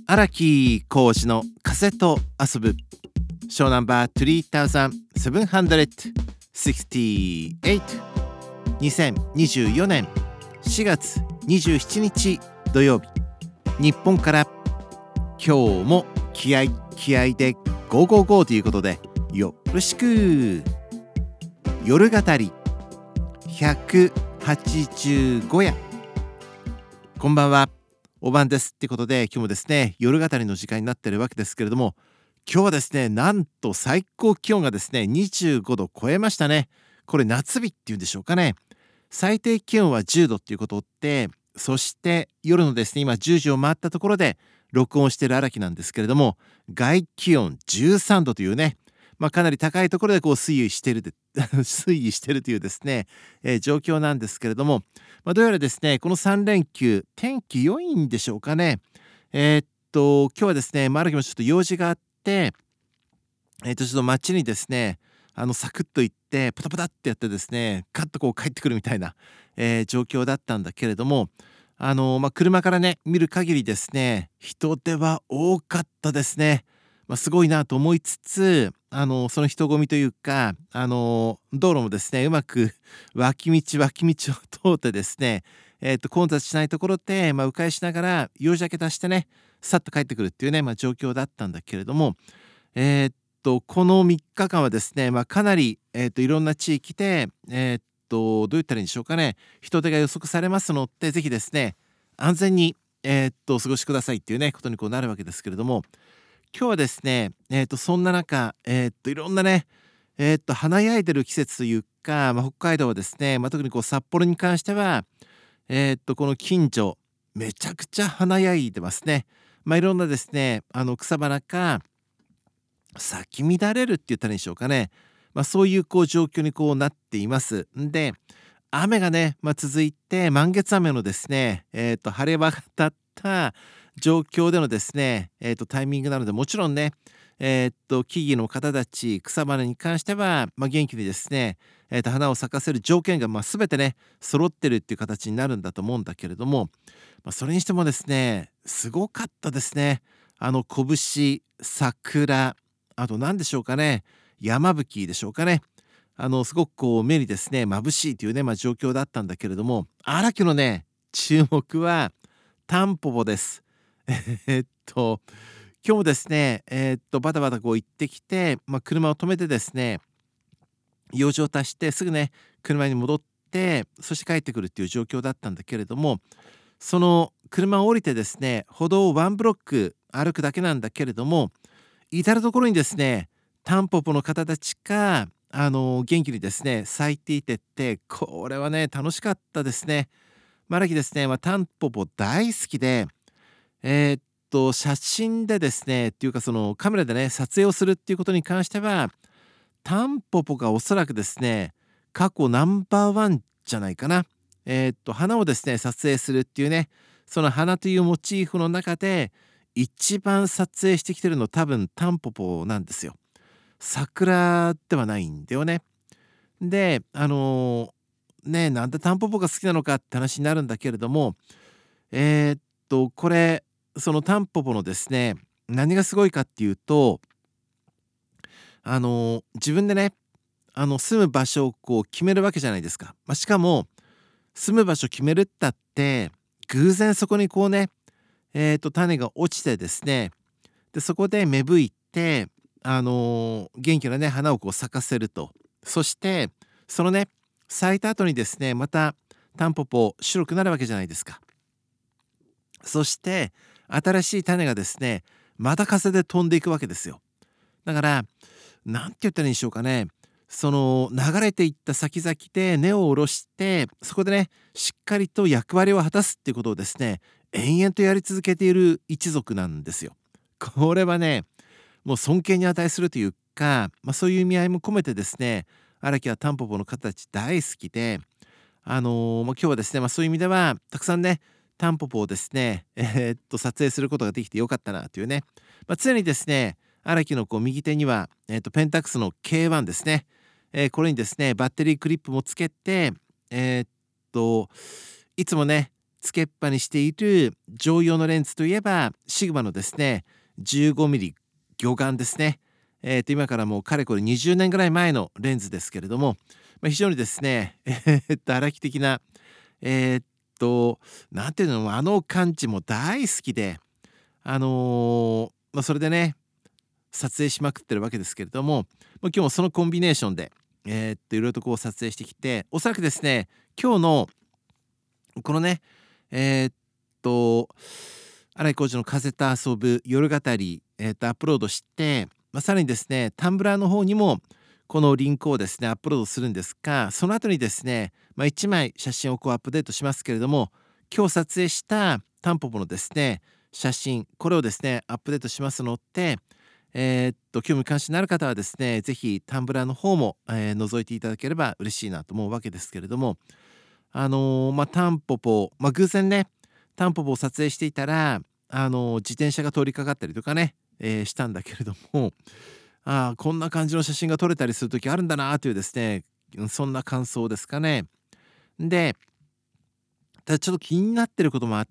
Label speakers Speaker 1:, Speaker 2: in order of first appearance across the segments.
Speaker 1: 荒木浩二の風と遊ぶショーナンバー3768 2024年4月27日土曜日、日本から今日も気合でゴーゴーゴーということでよろしく。夜語り185夜、こんばんは、お晩ですってことで、今日もですね夜語りの時間になっているわけですけれども、今日はですねなんと最高気温がですね25度超えましたね。これ夏日っていうんでしょうかね。最低気温は10度っていうことで、そして夜のですね今10時を回ったところで録音している荒木なんですけれども、外気温13度というね、かなり高いところでこう推移しているというですね、状況なんですけれども、どうやらですねこの3連休天気良いんでしょうかね。今日はですね荒木もちょっと用事があって、ちょっと街にですねサクッと行ってパタパタってやってですねカッとこう帰ってくるみたいな、状況だったんだけれども、車からね見る限りですね人手は多かったですね。すごいなと思いつつ、その人混みというか、道路もですねうまく脇道を通ってですね、混雑しないところで、迂回しながら用事明け出してねさっと帰ってくるっていうね、状況だったんだけれども、この3日間はですね、かなり、いろんな地域で、どう言ったらいいんでしょうかね、人手が予測されますので、ぜひですね安全に、お過ごしくださいっていうねことにこうなるわけですけれども、今日はですね、そんな中、いろんなね、華やいでる季節というか、北海道はですね、特にこう札幌に関しては、この近所めちゃくちゃ華やいでますね。いろんなですね草花か咲き乱れるって言ったらいいんでしょうかね。そういうこう状況にこうなっています。で、雨がね、続いて満月雨のですね、晴れ間が立った状況でのですね、タイミングなので、もちろんね、木々の方たち草花に関しては、元気にですね、花を咲かせる条件が全てね揃ってるっていう形になるんだと思うんだけれども、それにしてもですねすごかったですね。拳、桜、あと何でしょうかね、山吹でしょうかね。すごくこう目にですね眩しいというね、状況だったんだけれども、荒木のね注目はタンポポです。今日もですねバタバタこう行ってきて、車を止めてですね用事を足してすぐね車に戻って、そして帰ってくるっていう状況だったんだけれども、その車を降りてですね歩道をワンブロック歩くだけなんだけれども、至る所にですねタンポポの方たちが元気にですね咲いていてって、これはね楽しかったですね。荒木ですね、タンポポ大好きで、写真でですねっていうかそのカメラでね撮影をするっていうことに関しては、タンポポがおそらくですね過去ナンバーワンじゃないかな。花をですね撮影するっていうね、その花というモチーフの中で一番撮影してきてるの多分タンポポなんですよ。桜ではないんだよね。でなんでタンポポが好きなのかって話になるんだけれども、これそのタンポポのですね何がすごいかっていうと、自分でね住む場所をこう決めるわけじゃないですか。しかも住む場所決めるったって偶然そこにこうね種が落ちてですね、でそこで芽吹いて元気なね花をこう咲かせると。そしてそのね咲いた後にですねまたタンポポ白くなるわけじゃないですか。そして新しい種がですねまた風で飛んでいくわけですよ。だからなんて言ったらいいんでしょうかね、その流れていった先々で根を下ろして、そこでねしっかりと役割を果たすっていうことをですね延々とやり続けている一族なんですよ。これはねもう尊敬に値するというか、そういう意味合いも込めてですね荒木はタンポポの方たち大好きで、今日はですね、そういう意味ではたくさんねタンポポをですね、撮影することができてよかったなというね、常にですね荒木のこう右手には、ペンタックスの K1 ですね、これにですねバッテリークリップもつけて、いつもねつけっぱにしている常用のレンズといえばシグマのですね 15mm 魚眼ですね。今からもうかれこれ20年ぐらい前のレンズですけれども、非常にですね荒木的なえーっなんていうの、あの感じも大好きで、それでね、撮影しまくってるわけですけれども、今日もそのコンビネーションで、いろいろとこう撮影してきて、おそらくですね、今日のこのね、えーっと、荒井浩二の風と遊ぶ夜語り、アップロードして、さらにですね、タンブラーの方にも、このリンクをですね、アップロードするんですが、その後にですね、1枚写真をこうアップデートしますけれども、今日撮影したタンポポのですね、写真、これをですね、アップデートしますので、興味関心のある方はですね、ぜひタンブラーの方も、覗いていただければ嬉しいなと思うわけですけれども、タンポポ、偶然ね、タンポポを撮影していたら、自転車が通りかかったりとかね、したんだけれども、こんな感じの写真が撮れたりする時あるんだなというですね、そんな感想ですかね。で、ただちょっと気になってることもあって、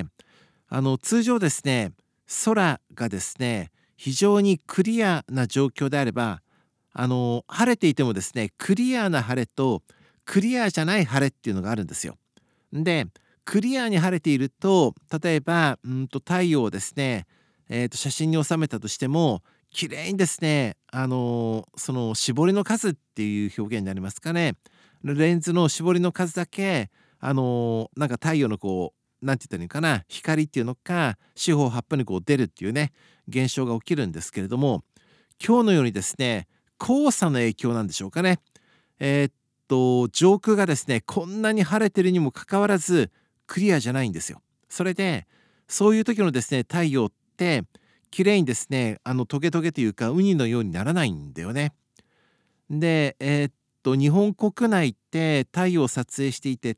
Speaker 1: 通常ですね、空がですね、非常にクリアな状況であれば、晴れていてもですね、クリアな晴れとクリアじゃない晴れっていうのがあるんですよ。で、クリアに晴れていると、例えば、太陽をですね、写真に収めたとしても、綺麗にですね、その絞りの数っていう表現になりますかね。レンズの絞りの数だけ、なんか太陽のこう、なんて言ったらいいのかな、光っていうのか、四方八方にこう出るっていうね、現象が起きるんですけれども、今日のようにですね、黄砂の影響なんでしょうかね。上空がですね、こんなに晴れてるにもかかわらず、クリアじゃないんですよ。それで、そういう時のですね、太陽って、綺麗にですね、トゲトゲというか、ウニのようにならないんだよね。で、日本国内って太陽を撮影していてって、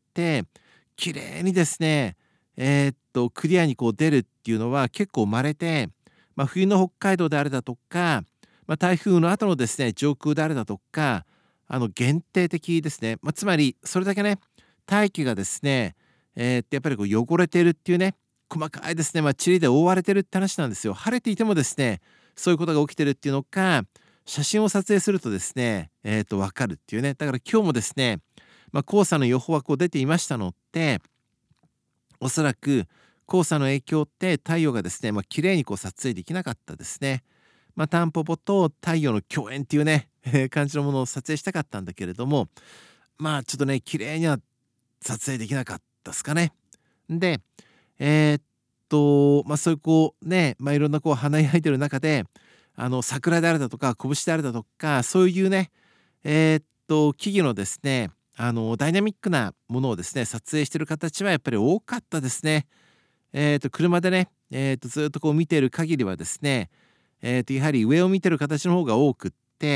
Speaker 1: 綺麗にですね、クリアにこう出るっていうのは結構稀で、冬の北海道であれだとか、台風の後のですね、上空であれだとか、限定的ですね。つまりそれだけね、大気がですね、やっぱりこう汚れてるっていうね、細かいですね、塵で覆われてるって話なんですよ。晴れていてもですね、そういうことが起きてるっていうのか、写真を撮影するとですね、分かるっていうね。だから今日もですね、黄砂の予報はこう出ていましたので、おそらく黄砂の影響って太陽がですね、綺麗にこう撮影できなかったですね。タンポポと太陽の共演っていうね、感じのものを撮影したかったんだけれども、ちょっとね、綺麗には撮影できなかったですかね。で、そういうこうね、いろんなこう華やいでる中で、桜であるだとか、拳であるだとか、そういうね、木々のですね、ダイナミックなものをですね、撮影してる形はやっぱり多かったですね。車でね、ずっとこう見ている限りはですね、やはり上を見てる形の方が多くって、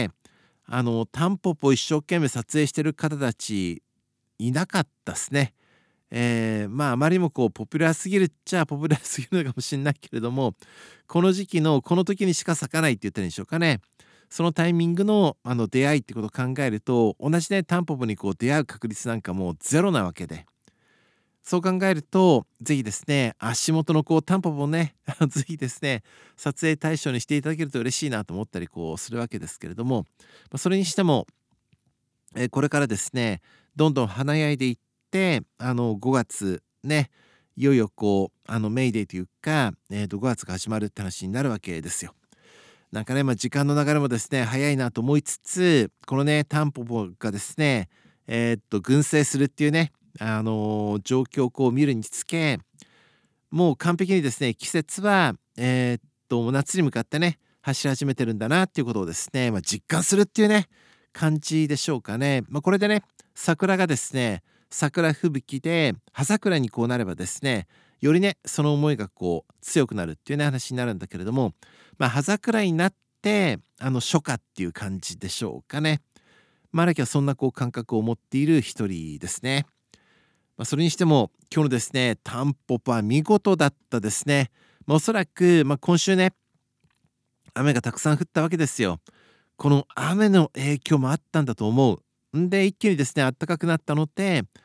Speaker 1: タンポポを一生懸命撮影してる方たちいなかったですね。あまりにもこうポピュラーすぎるっちゃポピュラーすぎるのかもしれないけれども、この時期のこの時にしか咲かないって言ったらいいんでしょうかね。そのタイミングの出会いってことを考えると、同じねタンポポにこう出会う確率なんかもうゼロなわけで、そう考えるとぜひですね、足元のこうタンポポをねぜひですね、撮影対象にしていただけると嬉しいなと思ったりこうするわけですけれども、それにしても、これからですね、どんどん華やいでいって、5月ね、いよいよこうメイデーというか、5月が始まるって話になるわけですよ。なんかね、時間の流れもですね、早いなと思いつつ、このね、タンポポがですね、群生するっていうね、状況をこう見るにつけ、もう完璧にですね、季節は、夏に向かってね、走り始めてるんだなっていうことをですね、実感するっていうね、感じでしょうかね。これでね、桜がですね、桜吹雪で葉桜にこうなればですね、よりね、その思いがこう強くなるっていうね、話になるんだけれども、葉桜になって、初夏っていう感じでしょうかね。荒木はそんなこう感覚を持っている一人ですね。それにしても今日のですね、タンポポは見事だったですね。おそらく、今週ね、雨がたくさん降ったわけですよ。この雨の影響もあったんだと思う。んで一気にですね、暖かくなったので、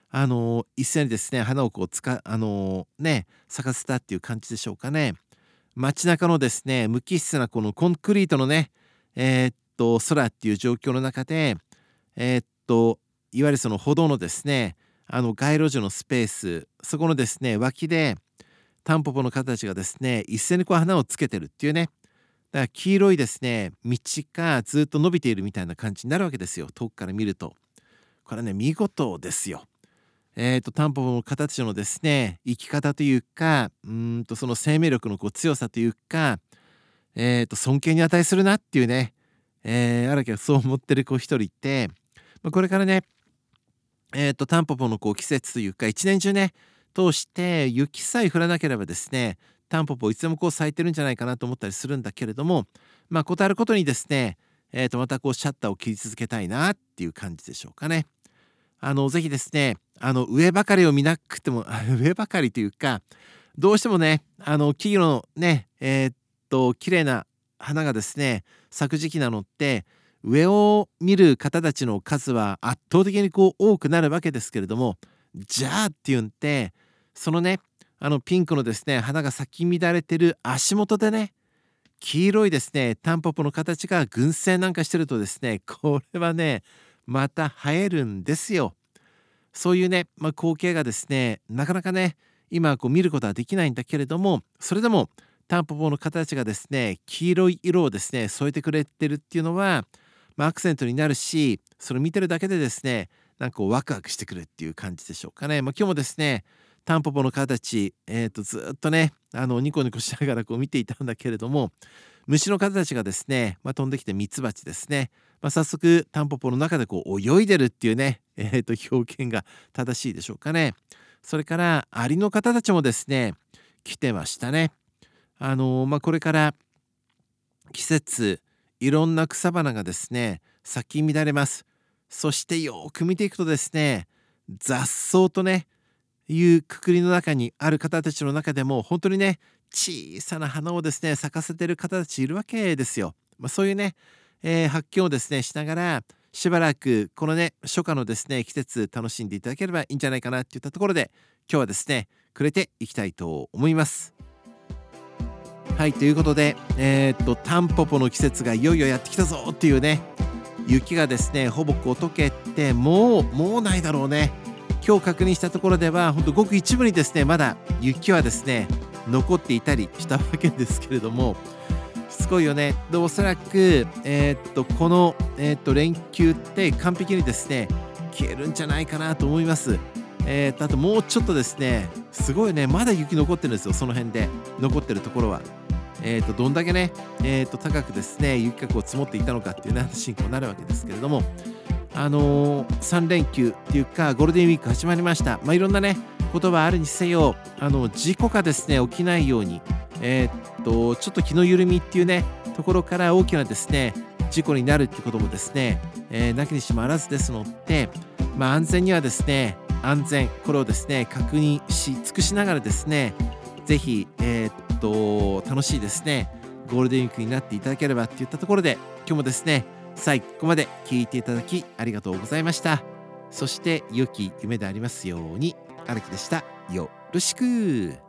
Speaker 1: 一斉にですね花をこう咲かせたっていう感じでしょうかね。街中のですね無機質なこのコンクリートのね空っていう状況の中でえーっといわゆるその歩道のですね街路樹のスペース、そこのですね脇でタンポポの方たちがですね一斉にこう花をつけてるっていうね。だから黄色いですね道がずっと伸びているみたいな感じになるわけですよ、遠くから見ると。これはね見事ですよ。タンポポの方たちのですね生き方というか、その生命力のこう強さというか、尊敬に値するなっていうね、荒木はそう思ってる子一人いて、これからねタンポポのこう季節というか一年中ね通して雪さえ降らなければですねタンポポいつでもこう咲いてるんじゃないかなと思ったりするんだけれども、ことあることにですね、またこうシャッターを切り続けたいなっていう感じでしょうかね。ぜひですね上ばかりを見なくても上ばかりというか、どうしてもね木々のね綺麗な花がですね咲く時期なのって上を見る方たちの数は圧倒的にこう多くなるわけですけれども、じゃあっていうんってそのねピンクのですね花が咲き乱れてる足元でね黄色いですねタンポポの形が群生なんかしてるとですね、これはねまた映えるんですよ。そういうね、光景がですねなかなかね今こう見ることはできないんだけれども、それでもタンポポの形がですね黄色い色をですね添えてくれてるっていうのは、アクセントになるし、それを見てるだけでですねなんかこうワクワクしてくるっていう感じでしょうかね。今日もですねタンポポの形、ずっとねニコニコしながらこう見ていたんだけれども、虫の方たちがですね、飛んできてミツバチですね、早速タンポポの中でこう泳いでるっていうね、表現が正しいでしょうかね。それからアリの方たちもですね来てましたね。これから季節いろんな草花がですね咲き乱れます。そしてよく見ていくとですね雑草とねいうくくりの中にある方たちの中でも本当にね小さな花をですね咲かせてる方たちいるわけですよ。そういうね、発見をですねしながらしばらくこのね初夏のですね季節楽しんでいただければいいんじゃないかなっていったところで、今日はですねくれていきたいと思います。はい、ということでタンポポの季節がいよいよやってきたぞっていうね、雪がですねほぼこう溶けてもうないだろうね。今日確認したところではほんとごく一部にですねまだ雪はですね残っていたりしたわけですけれども、しつこいよね。でおそらくこの連休って完璧にですね消えるんじゃないかなと思います。あともうちょっとですねすごいねまだ雪残ってるんですよ、その辺で残ってるところは。どんだけね高くですね雪がこう積もっていたのかっていうね話にこうなるわけですけれども、3連休っていうかゴールデンウィーク始まりました。いろんなねことはあるにせよ事故がですね起きないようにちょっと気の緩みっていうねところから大きなですね事故になるっていうこともですね、なきにしもあらずですので、安全にはですね安全これをですね確認し尽くしながらですね、ぜひ楽しいですねゴールデンウィークになっていただければっていったところで、今日もですね最後まで聞いていただきありがとうございました。そして良き夢でありますように。荒木でした。よろしく。